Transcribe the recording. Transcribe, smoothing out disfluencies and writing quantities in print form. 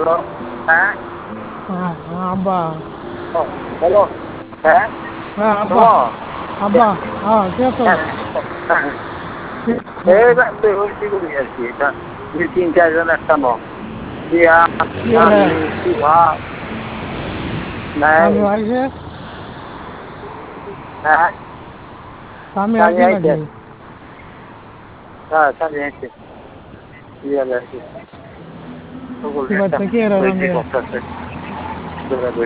Hello, হ্যাঁ, হ্যাঁ, আব্বা। হ্যালো, হ্যাঁ, হ্যাঁ, আব্বা। হ্যালো, আব্বা। হ্যাঁ, কে তো? হ্যাঁ, হ্যাঁ, এই রাত্রে হয়েছি করি আর কি, এটা 2-3-4 জন একটানো দিয়া হ্যাঁ, আমি শিবা নাই, আমি আইছে, হ্যাঁ, আমি স্বামী আইছে আইছে, নাকি? হ্যাঁ, স্বামী আইছে, দিয়া আর কি, সকল এবার একটা থেকে এরা হয়েছে রান্ধে। করতেছে,